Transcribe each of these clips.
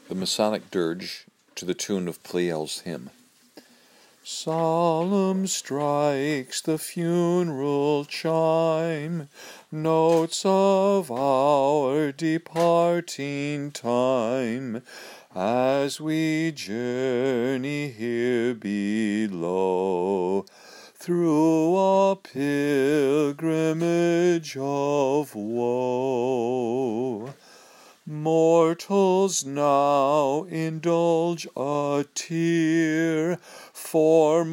The Masonic Dirge to the tune of Pleyel's hymn. Solemn strikes the funeral chime, notes of our departing time, as we journey here below, through a pilgrimage of woe. Mortals now indulge a tear, for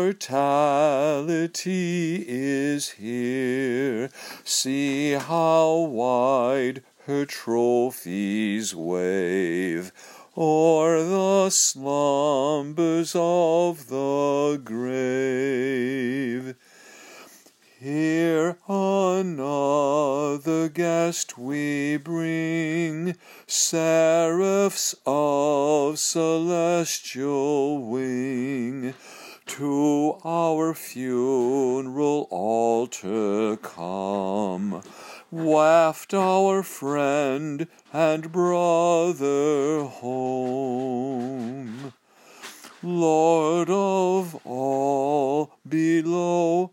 mortality is here. See how wide her trophies wave o'er the slumbers of the grave. Here another guest we bring, seraphs of celestial wing, to our funeral altar come, waft our friend and brother home. Lord of all, below,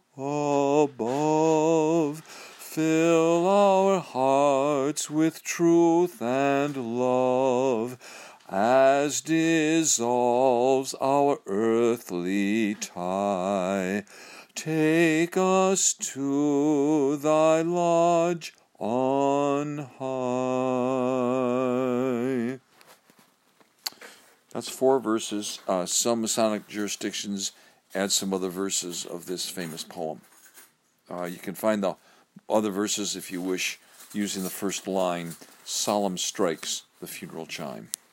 above, fill our hearts with truth and love, as dissolves our earthly tie. Take us to thy lodge on high. That's 4 verses. Some Masonic jurisdictions add some other verses of this famous poem. You can find the other verses, if you wish, using the first line, solemn strikes the funeral chime.